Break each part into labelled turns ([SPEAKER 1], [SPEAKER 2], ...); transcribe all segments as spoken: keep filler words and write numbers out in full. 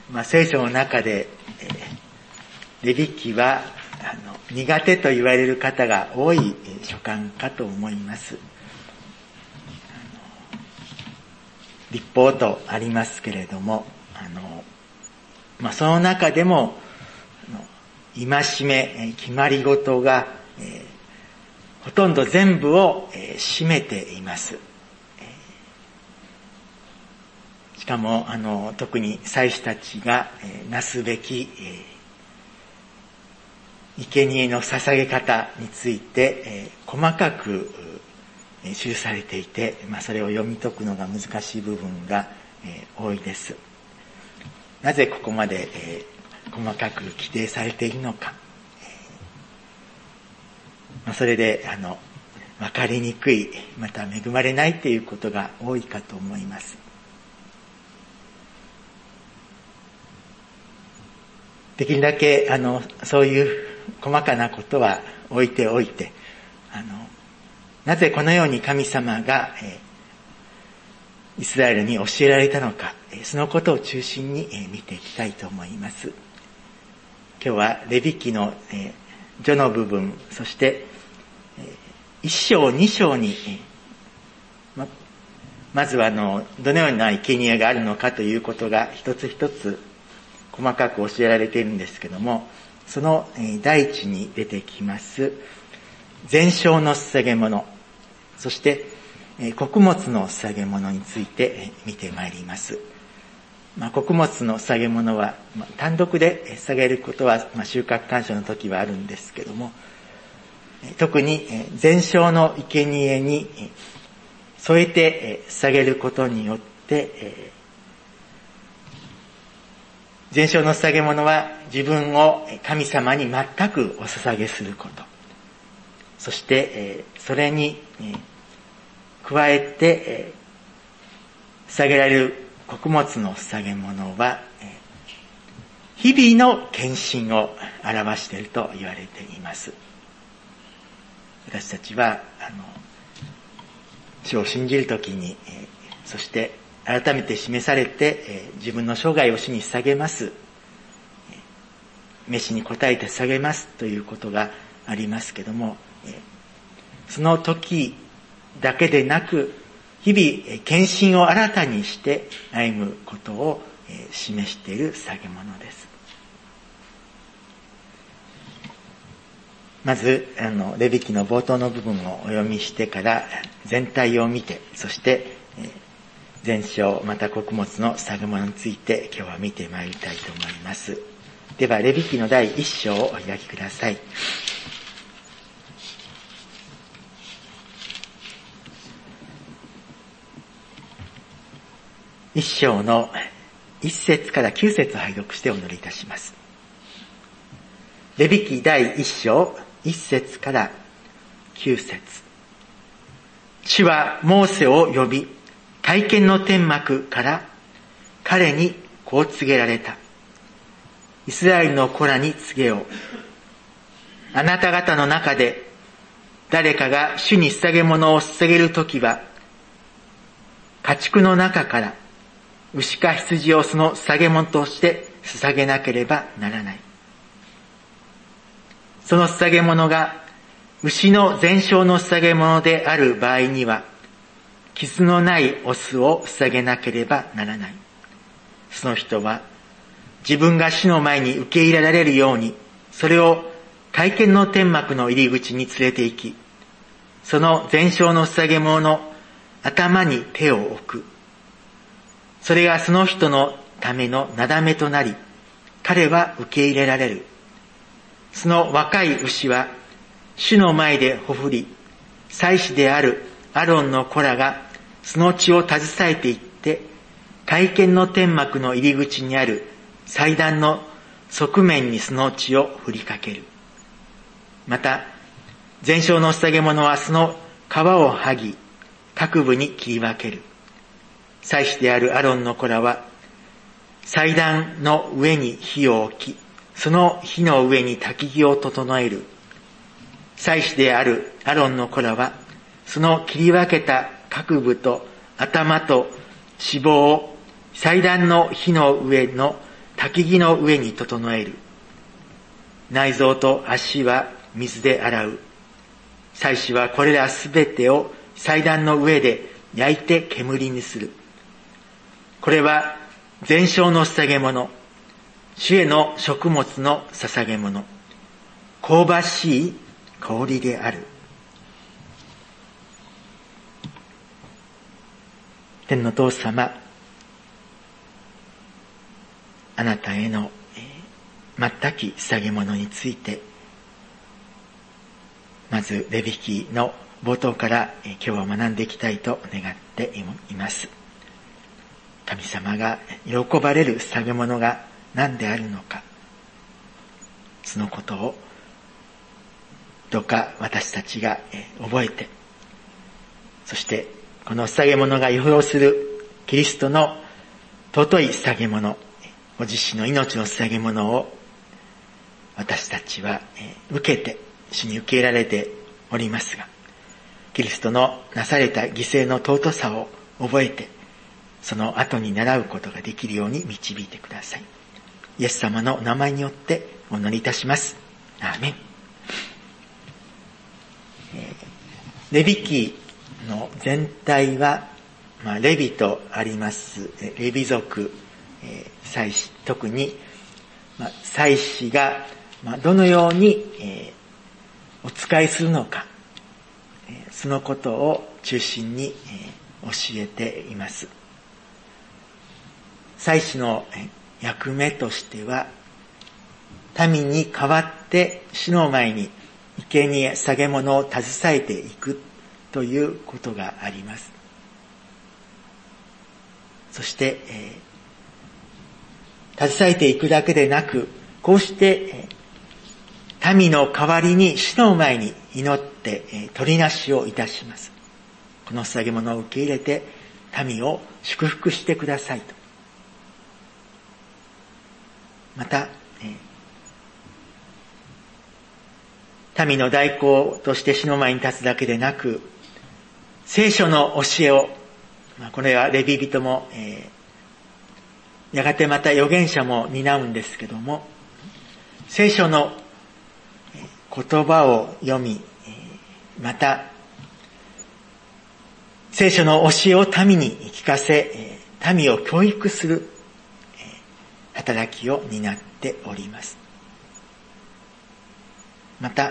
[SPEAKER 1] まあ、聖書の中で、えー、レビ記はあの苦手と言われる方が多い書簡かと思います。律法とありますけれども、あの、まあ、その中でも戒め、決まり事が、えー、ほとんど全部を、えー、占めています。えー、しかもあの特に祭司たちが、えー、なすべき、えー、生贄の捧げ方について、えー、細かく記されていて、まあ、それを読み解くのが難しい部分が、えー、多いです。なぜここまで、えー、細かく規定されているのか、えーまあ、それであの分かりにくい、また恵まれないということが多いかと思います。できるだけあのそういう細かなことは置いておいて、あのなぜこのように神様が、えー、イスラエルに教えられたのか、そのことを中心に、えー、見ていきたいと思います。今日はレビ記の、えー、序の部分、そして、えー、一章二章に、えー、ま, まずはあのどのような生贄があるのかということが一つ一つ細かく教えられているんですけども、その、えー、第一に出てきます全焼の捧げ物、そして、えー、穀物の捧げ物について、えー、見てまいります。まあ、穀物の捧げ物は、まあ、単独で捧げることは、まあ、収穫感謝の時はあるんですけども、えー、特に、えー、全焼の生贄に、えー、添えて、えー、捧げることによって、えー、全焼の捧げ物は自分を神様に全くお捧げすること。そして、えー、それに、えー、加えて、えー、捧げられる穀物の捧げ物は、えー、日々の献身を表していると言われています。私たちは、あの、主を信じるときに、えー、そして改めて示されて、えー、自分の生涯を主に捧げます。召しに応えて捧げますということがありますけども、その時だけでなく、日々献身を新たにして歩むことを示している捧げ物です。まず、あの、レビ記の冒頭の部分をお読みしてから全体を見て、そして全焼また穀物の捧げ物について今日は見てまいりたいと思います。では、レビ記の第一章をお開きください。一章の一節から九節を拝読してお祈りいたします。レビ記第一章一節から九節。主はモーセを呼び、会見の天幕から彼にこう告げられた。イスラエルの子らに告げよう。あなた方の中で誰かが主に捧げ物を捧げるときは、家畜の中から牛か羊をその捧げ物として捧げなければならない。その捧げ物が牛の全焼の捧げ物である場合には、傷のないオスを捧げなければならない。その人は自分が主の前に受け入れられるように、それを会見の天幕の入り口に連れて行き、その全焼の捧げ物の頭に手を置く。それがその人のためのなだめとなり、彼は受け入れられる。その若い牛は主の前でほふり、祭司であるアロンの子らがその血を携えていって、会見の天幕の入り口にある祭壇の側面にその血を振りかける。また、全焼の捧げ物はその皮を剥ぎ、各部に切り分ける。祭司であるアロンの子らは、祭壇の上に火を置き、その火の上に焚き木を整える。祭司であるアロンの子らは、その切り分けた各部と頭と脂肪を祭壇の火の上の焚き木の上に整える。内臓と足は水で洗う。祭司はこれらすべてを祭壇の上で焼いて煙にする。これは全焼の捧げ物、主への食物の捧げ物、香ばしい香りである。天の父様、あなたへの全き捧げ物について、まずレビ記の冒頭から今日は学んでいきたいと願っています。神様が喜ばれる捧げ物が何であるのか、そのことをどうか私たちが覚えて、そしてこの捧げ物が予表するキリストの尊い捧げ物、ご自身の命の捧げ物を私たちは受けて、主に受け入れられておりますが、キリストのなされた犠牲の尊さを覚えて、その後に習うことができるように導いてください。イエス様の名前によってお祈りいたします。アーメン。レビ記の全体は、まあ、レビとあります。レビ族、祭司、特に、まあ、祭司が、まあ、どのように、えー、お仕えするのか、えー、そのことを中心に、えー、教えています。祭司の役目としては、民に代わって主の前に生贄捧げ物を携えていくということがあります。そして、えー、携えていくだけでなく、こうして、えー、民の代わりに主の前に祈って、えー、取りなしをいたします。この捧げ物を受け入れて民を祝福してくださいと。また、えー、民の代行として主の前に立つだけでなく、聖書の教えを、まあ、これはレビ人も、えー、やがてまた預言者も担うんですけども、聖書の言葉を読み、また聖書の教えを民に聞かせ、民を教育する働きを担っております。また、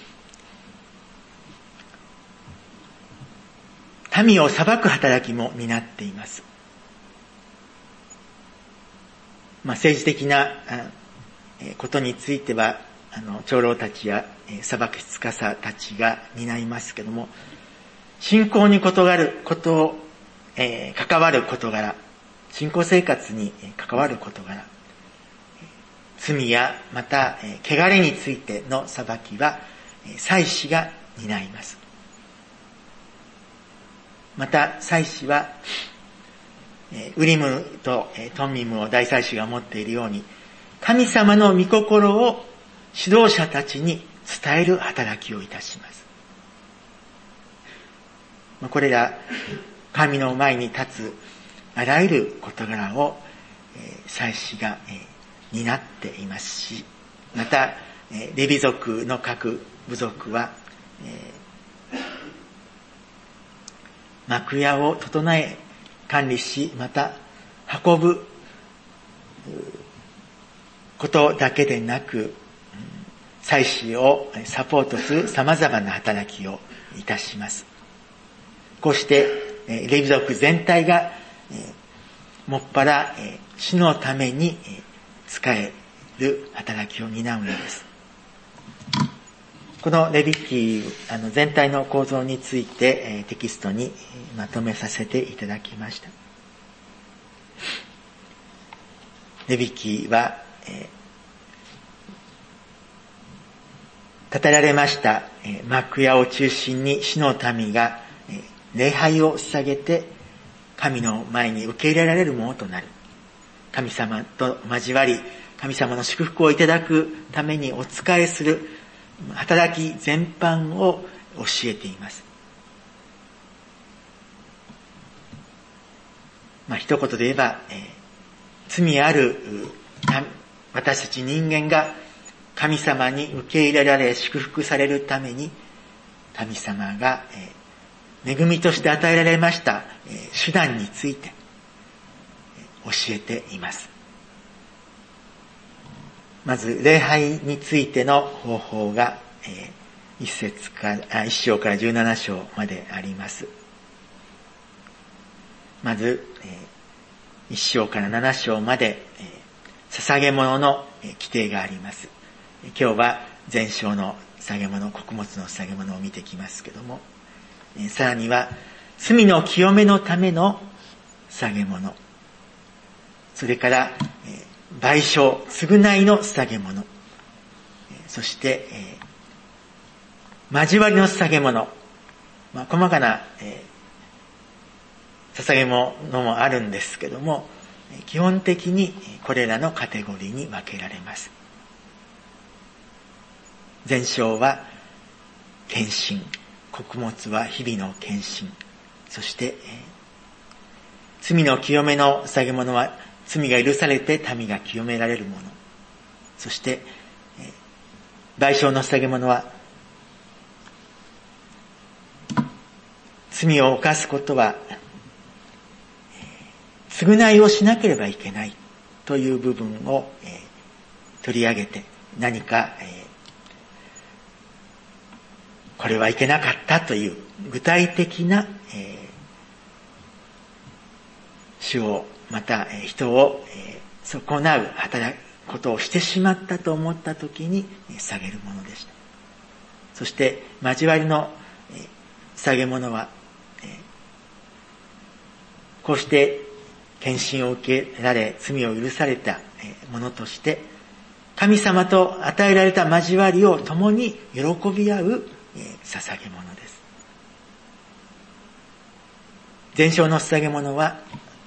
[SPEAKER 1] 民を裁く働きも担っています。まあ、政治的なことについては、あの、長老たちや裁き司たちが担いますけども、信仰にことがることを、えー、関わる事柄、信仰生活に関わる事柄、罪やまた、えー、汚れについての裁きは、祭司が担います。また、祭司は、えー、ウリムと、えー、トミムを大祭司が持っているように、神様の御心を指導者たちに伝える働きをいたします。これら神の前に立つあらゆる事柄を祭司が担っていますし、またレビ族の各部族は幕屋を整え管理し、また運ぶことだけでなく、祭司をサポートする様々な働きをいたします。こうしてレビ族全体がもっぱら主のために仕える働きを担うのです。このレビ記あの全体の構造についてテキストにまとめさせていただきました。レビ記は語られました幕屋を中心に主の民が礼拝を捧げて神の前に受け入れられるものとなる。神様と交わり、神様の祝福をいただくためにお仕えする働き全般を教えています。まあ一言で言えば、えー、罪ある私たち人間が神様に受け入れられ祝福されるために、神様が恵みとして与えられました手段について教えています。まず礼拝についての方法が一節から一章から十七章まであります。まず一章から七章まで捧げ物の規定があります。今日は全焼の捧げ物、穀物の捧げ物を見てきますけども、さらには罪の清めのための捧げ物、それから賠償、償いの捧げ物、そして交わりの捧げ物、まあ、細かな捧げ物もあるんですけども、基本的にこれらのカテゴリーに分けられます。全焼は献身、穀物は日々の献身、そして、えー、罪の清めの捧げ物は罪が許されて民が清められるもの、そして、えー、賠償の捧げ物は罪を犯すことは、えー、償いをしなければいけないという部分を、えー、取り上げて、何か、えーこれはいけなかったという具体的な、えー、主をまた人を、えー、損なう働くことをしてしまったと思ったときに下げるものでした。そして交わりの、えー、下げ物は、えー、こうして献身を受けられ罪を許されたものとして神様と与えられた交わりを共に喜び合う捧げ物です。全焼の捧げ物は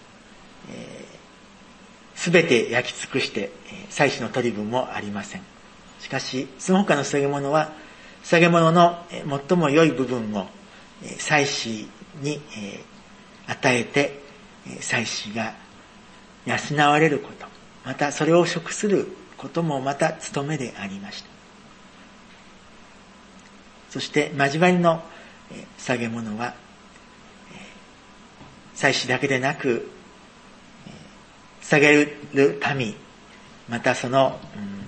[SPEAKER 1] すべ、えー、て焼き尽くして、えー、祭司の取り分もありません。しかしその他の捧げ物は捧げ物の、えー、最も良い部分を、えー、祭司に、えー、与えて、えー、祭司が養われること、またそれを食することもまた務めでありました。そして交わりの捧げ物は祭司だけでなく捧げる民、またその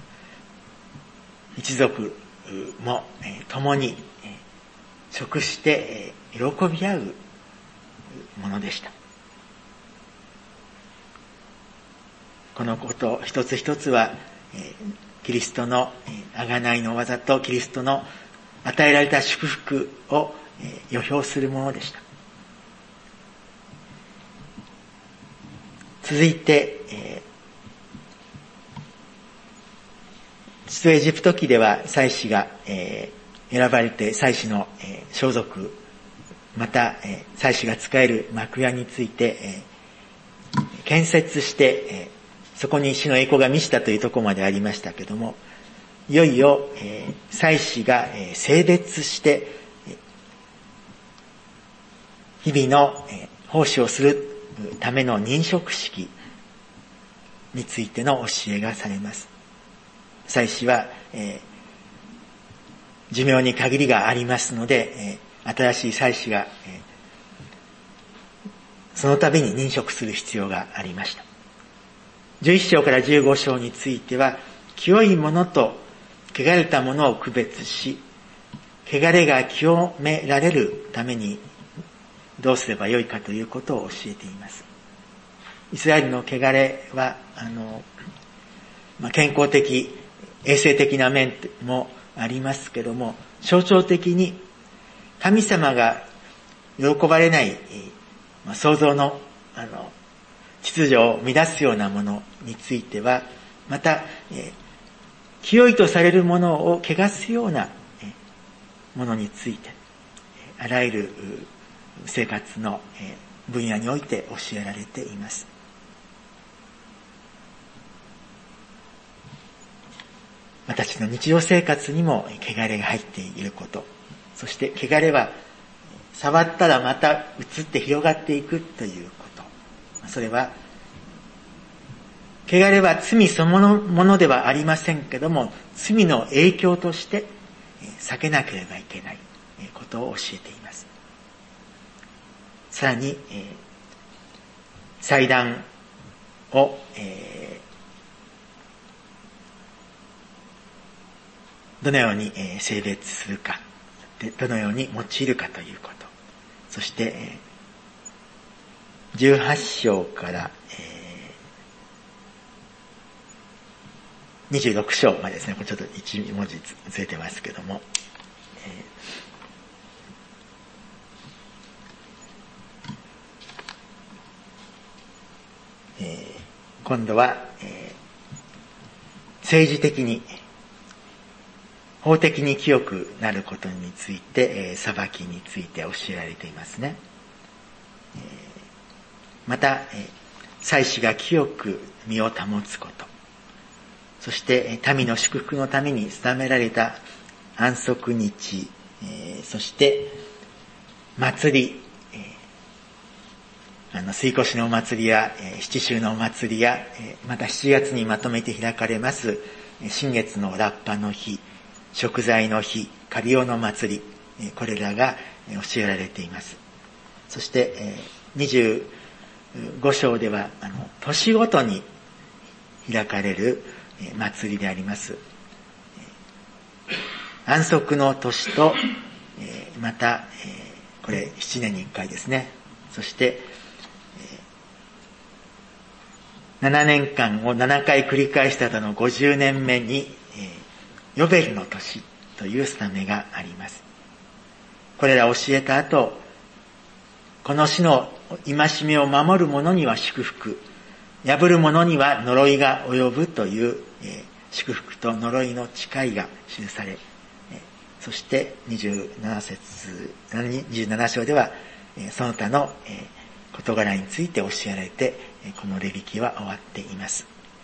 [SPEAKER 1] 一族も共に食して喜び合うものでした。このこと一つ一つはキリストの贖いの技とキリストの与えられた祝福を予表するものでした。続いて、えー、出エジプト記では祭司が、えー、選ばれて祭司の、えー、装束、また、えー、祭司が仕える幕屋について、えー、建設して、えー、そこに主の栄光が満ちたというところまでありましたけども、いよいよ、えー、祭司が、えー、聖別して、えー、日々の、えー、奉仕をするための認職式についての教えがされます。祭司は、えー、寿命に限りがありますので、えー、新しい祭司が、えー、その度に認職する必要がありました。じゅういっ章からじゅうご章については、清いものと汚れたものを区別し、汚れが清められるためにどうすればよいかということを教えています。イスラエルの汚れは、あの、まあ、健康的、衛生的な面もありますけども、象徴的に神様が喜ばれない、まあ、創造の、あの、秩序を乱すようなものについては、また、えー清いとされるものを汚すようなものについて、あらゆる生活の分野において教えられています。私の日常生活にも汚れが入っていること、そして汚れは触ったらまた移って広がっていくということ、それは汚れは罪そのものではありませんけども、罪の影響として避けなければいけないことを教えています。さらに、祭壇を、えー、どのように性別するか、でどのように用いるかということ、そしてじゅうはち章から、えー、にじゅうろく章までですね、これちょっと一文字ずれてますけども、えーえー、今度は、えー、政治的に法的に清くなることについて、えー、裁きについて教えられていますね。えー、また、えー、祭司が清く身を保つこと、そして民の祝福のために定められた安息日、えー、そして祭り、えー、あの水越のお祭りや、えー、七秋のお祭りや、えー、またしちがつにまとめて開かれます新月のラッパの日、食材の日、カリオの祭り、これらが教えられています。そしてにじゅうご章ではあの年ごとに開かれる祭りであります安息の年と、またこれななねんにいっかいですね。そしてななねんかんをななかい繰り返した後のごじゅうねんめにヨベルの年という定めがあります。これらを教えた後、この死の戒めを守る者には祝福、破る者には呪いが及ぶという、えー、祝福と呪いの誓いが記され、えー、そしてにじゅうなな節、にじゅうなな章では、えー、その他の、えー、事柄について教えられて、えー、このレビ記は終わっています。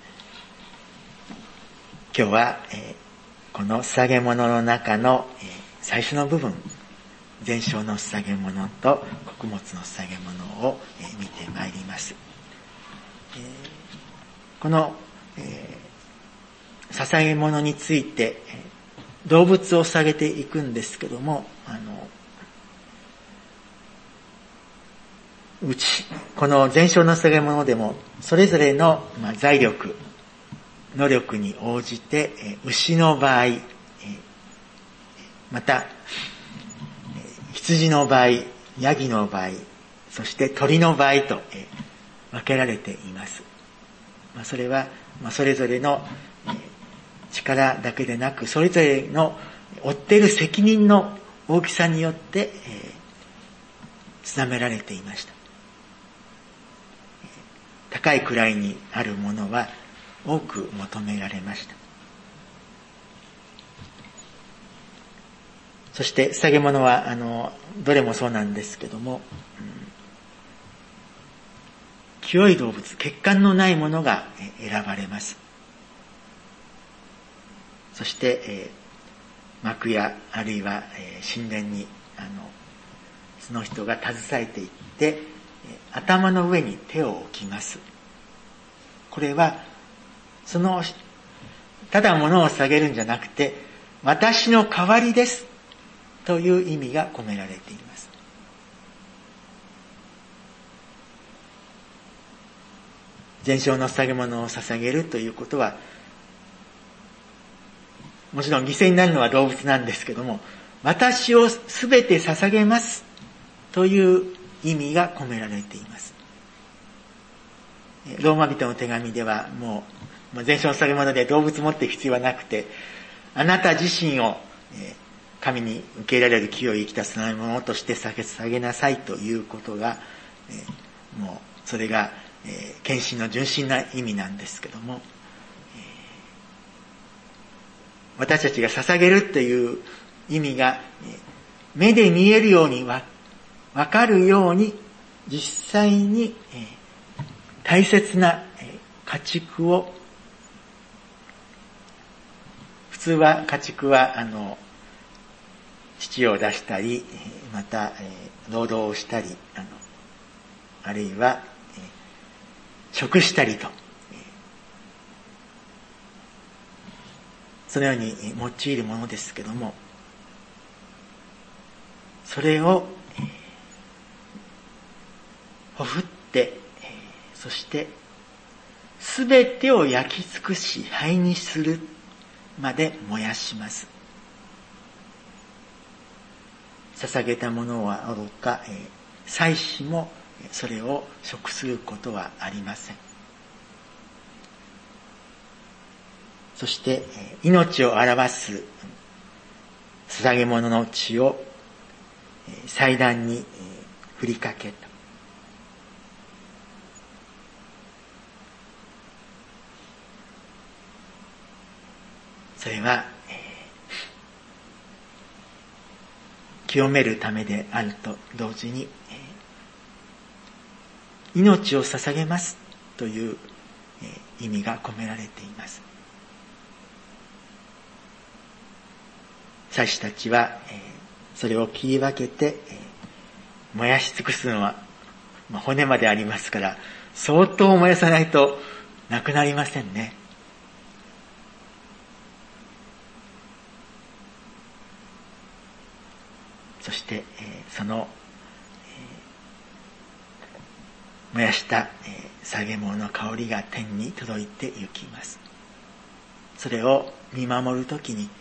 [SPEAKER 1] 今日は、えーこの捧げ物の中の最初の部分、全焼の捧げ物と穀物の捧げ物を見てまいります。この捧げ物について動物を捧げていくんですけども、あのうちこの全焼の捧げ物でもそれぞれの財力能力に応じて、牛の場合、また、羊の場合、ヤギの場合、そして鳥の場合と分けられています。それは、それぞれの力だけでなく、それぞれの負っている責任の大きさによって、定められていました。高い位にあるものは、多く求められました。そして捧げ物はあのどれもそうなんですけども、うん、清い動物、欠陥のないものが選ばれます。そして、えー、幕屋あるいは、えー、神殿にあのその人が携えていって、頭の上に手を置きます。これはその、ただ物を捧げるんじゃなくて、私の代わりです、という意味が込められています。全焼の捧げ物を捧げるということは、もちろん犠牲になるのは動物なんですけども、私をすべて捧げます、という意味が込められています。ローマ人の手紙ではもう、全焼の捧げ物で動物持っていく必要はなくて、あなた自身を神に受け入れられる清い生きた供え物として捧げなさいということが、もうそれが献身の純真な意味なんですけども、私たちが捧げるという意味が目で見えるようにわかるように、実際に大切な家畜を、普通は家畜はあの乳を出したり、また、えー、労働をしたり、あのあるいは、えー、食したりと、えそのように用いるものですけども、それを、えー、ほふって、えー、そしてすべてを焼き尽くし灰にするまで燃やします。捧げたものはおろか、えー、祭司もそれを食することはありません。そして、えー、命を表す捧げ物の血を、えー、祭壇に、えー、振りかけた。それは、えー、清めるためであると同時に、えー、命を捧げますという、えー、意味が込められています。祭司たちは、えー、それを切り分けて、えー、燃やし尽くすのは、まあ、骨までありますから相当燃やさないとなくなりませんね。そして、えー、その、えー、燃やした、えー、捧げ物の香りが天に届いて行きます。それを見守るときに、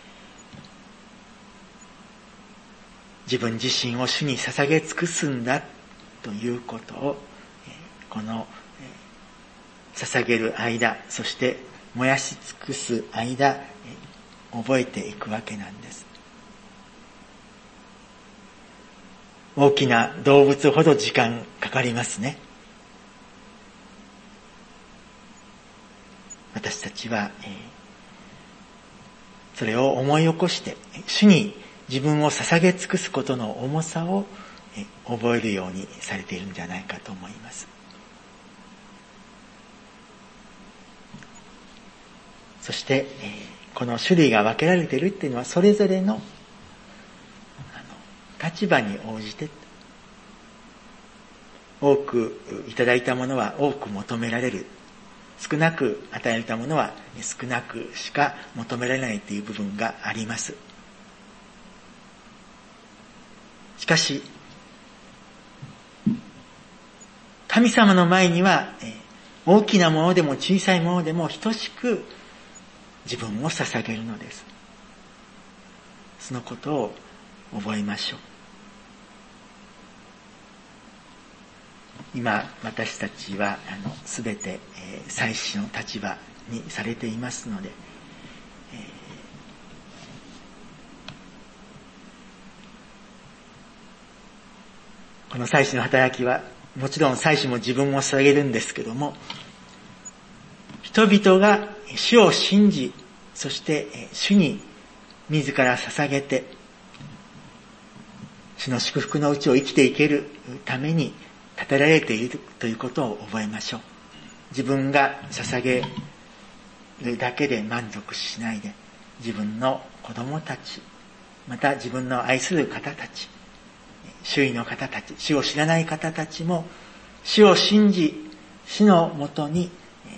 [SPEAKER 1] 自分自身を主に捧げ尽くすんだということを、えー、この、えー、捧げる間、そして燃やし尽くす間、えー、覚えていくわけなんです。大きな動物ほど時間かかりますね。私たちは、えー、それを思い起こして主に自分を捧げ尽くすことの重さを、えー、覚えるようにされているんじゃないかと思います。そして、えー、この種類が分けられているっていうのはそれぞれの立場に応じて、多くいただいたものは多く求められる、少なく与えられたものは少なくしか求められないという部分があります。しかし神様の前には大きなものでも小さいものでも等しく自分を捧げるのです。そのことを覚えましょう。今私たちはあの全て、えー、祭司の立場にされていますので、えー、この祭司の働きはもちろん祭司も自分も捧げるんですけども、人々が主を信じ、そして主に自ら捧げて主の祝福のうちを生きていけるために立てられているということを覚えましょう。自分が捧げるだけで満足しないで、自分の子供たち、また自分の愛する方たち、周囲の方たち、主を知らない方たちも主を信じ、主のもとに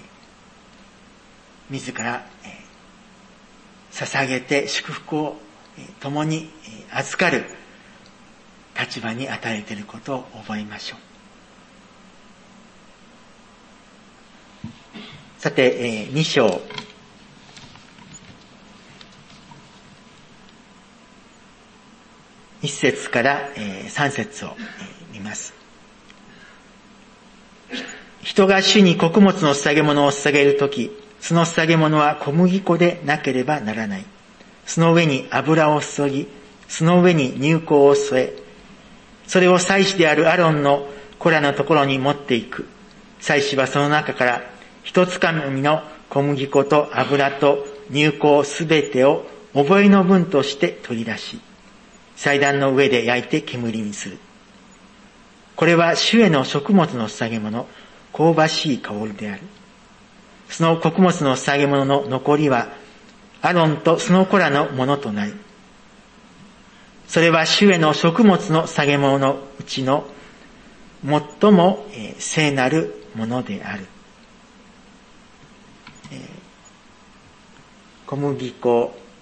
[SPEAKER 1] 自ら捧げて祝福を共に預かる立場に与えていることを覚えましょう。さて、に章いち節からさん節を見ます。人が主に穀物の捧げ物を捧げるとき、その捧げ物は小麦粉でなければならない。その上に油を注ぎ、その上に乳香を添え、それを祭司であるアロンの子らのところに持っていく。祭司はその中から一つかみの小麦粉と油と乳香すべてを覚えの分として取り出し、祭壇の上で焼いて煙にする。これは主への食物の捧げ物、香ばしい香りである。その穀物の捧げ物の残りはアロンとその子らのものとなり、それは主への食物の捧げ物のうちの最も聖なるものである。小麦粉、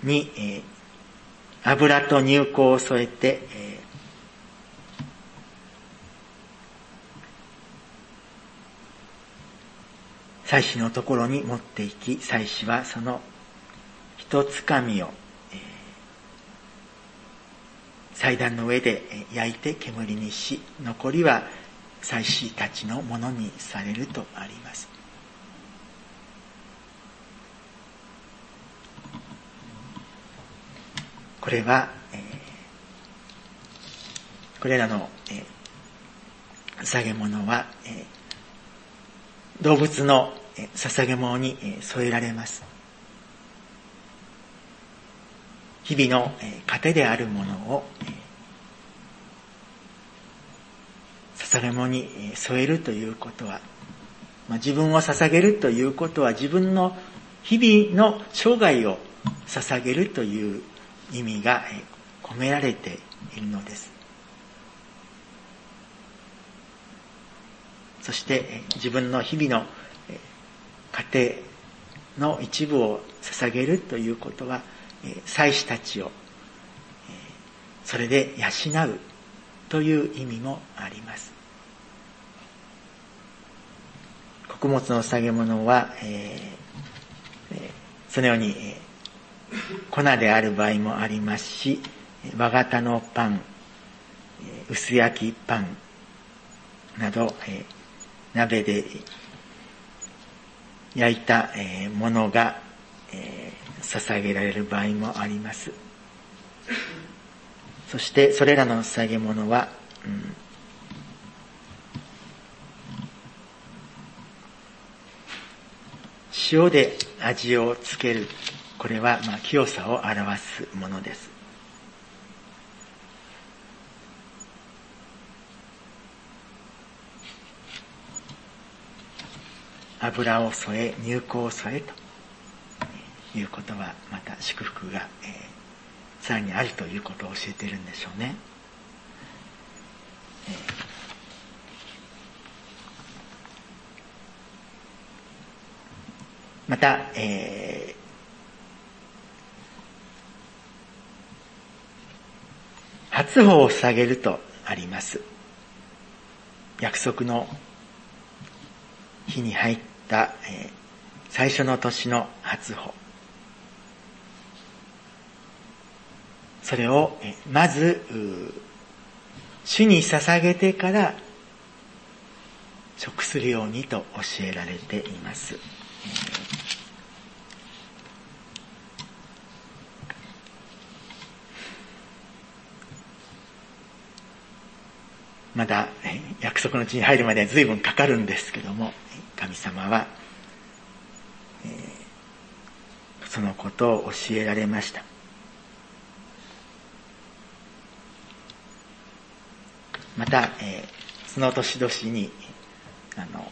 [SPEAKER 1] に、えー、油と乳香を添えて、えー、祭司のところに持って行き、祭司はその一つかみを、えー、祭壇の上で焼いて煙にし、残りは祭司たちのものにされるとあります。これは、えー、これらの、えー、捧げ物は、えー、動物の、えー、捧げ物に、えー、添えられます。日々の、えー、糧であるものを、えー、捧げ物に、えー、添えるということは、まあ、自分を捧げるということは自分の日々の生涯を捧げるという意味が込められているのです。そして自分の日々の家庭の一部を捧げるということは、祭司たちをそれで養うという意味もあります。穀物の捧げ物は、えー、そのように、えー粉である場合もありますし、和型のパン、薄焼きパンなど、鍋で焼いたものが捧げられる場合もあります。そしてそれらの捧げ物は、うん、塩で味をつける。これは、まあ、清さを表すものです。油を添え、乳香を添えということは、また祝福が、えー、さらにあるということを教えているんでしょうね。えーまた、えー初穂を捧げるとあります。約束の日に入った、えー、最初の年の初穂。それを、えー、まず主に捧げてから食するようにと教えられています。えーまだ約束の地に入るまでは随分かかるんですけども、神様は、えー、そのことを教えられました。また、えー、その年々にあの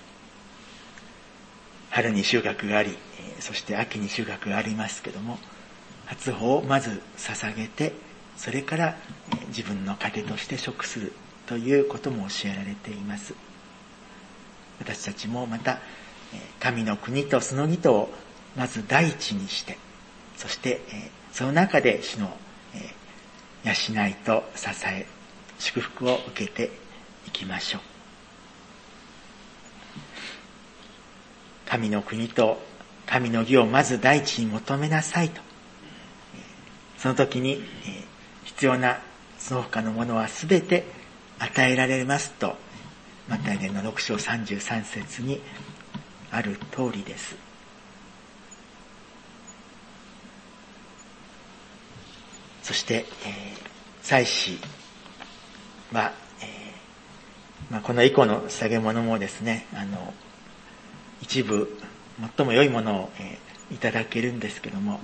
[SPEAKER 1] 春に収穫があり、そして秋に収穫がありますけども、初穂をまず捧げて、それから自分の糧として食するということも教えられています。私たちもまた神の国とその義とをまず第一にして、そしてその中で主の養いと支え、祝福を受けていきましょう。神の国と神の義をまず第一に求めなさいと。その時に必要なその他のものはすべて与えられますと、マタイ伝のろく章さんじゅうさん節にある通りです。そして、えー、祭司は、えーまあ、この以降の捧げ物もですね、あの一部最も良いものを、えー、いただけるんですけども、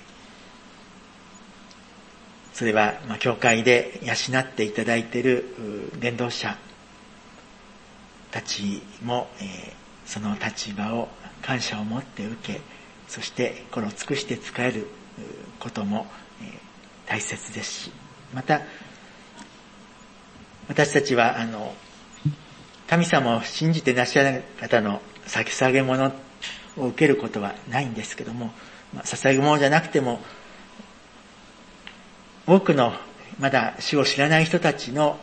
[SPEAKER 1] それは、まあ、教会で養っていただいている伝道者たちも、えー、その立場を感謝を持って受け、そしてこれを尽くして使えることも、えー、大切ですし、また私たちはあの神様を信じてなしある方の捧げ物を受けることはないんですけども、まあ、捧げ物じゃなくても多くのまだ主を知らない人たちの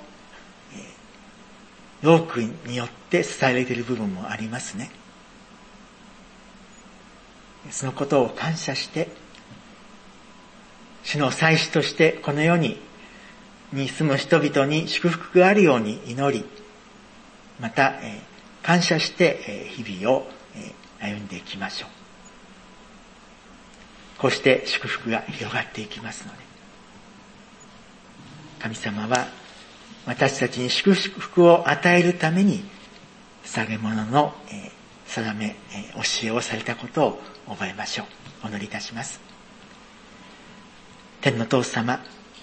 [SPEAKER 1] 多くによって支えられている部分もありますね。そのことを感謝して、主の祭司としてこの世にに住む人々に祝福があるように祈り、また、えー、感謝して、えー、日々を、えー、歩んでいきましょう。こうして祝福が広がっていきますので、神様は私たちに祝福を与えるために捧げ物の、えー、定め、えー、教えをされたことを覚えましょう。お祈りいたします。天の父様、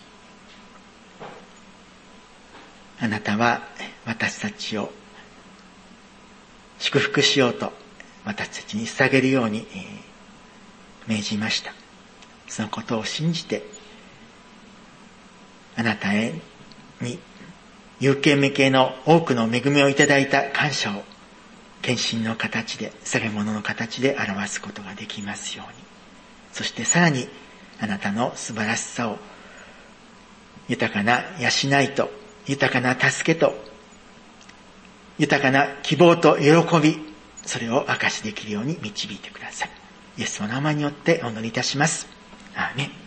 [SPEAKER 1] あなたは私たちを祝福しようと私たちに捧げるように命じました。そのことを信じて、あなたへに有形無形の多くの恵みをいただいた感謝を献身の形で、捧げ物の形で表すことができますように。そしてさらにあなたの素晴らしさを豊かな養いと、豊かな助けと、豊かな希望と喜び、それを証しできるように導いてください。イエスの名前によってお祈りいたします。アーメン。